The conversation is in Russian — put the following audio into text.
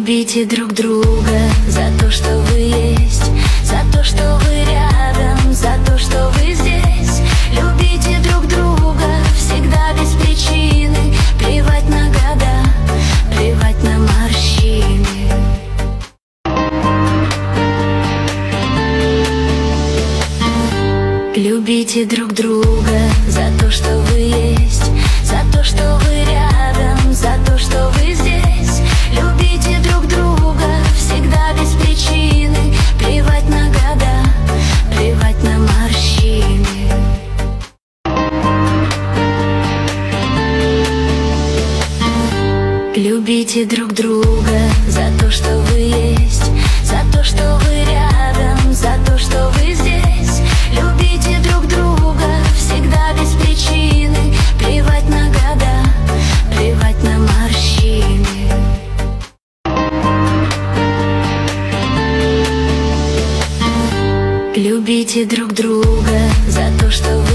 Любите друг друга за то, что вы есть, за то, что вы рядом, за то, что вы здесь. Любите друг друга всегда без причины, плевать на года, плевать на морщины. Любите друг друга за то, что вы есть, за то, что вы рядом, за то, что вы здесь. Любите друг друга всегда без причины, плевать на года, плевать на морщины. Любите друг друга за то, что вы есть, за то, что вы рядом, за то, что вы здесь. Любите друг друга всегда без причины, плевать на года, плевать на морщины. Любите друг друга за то, что вы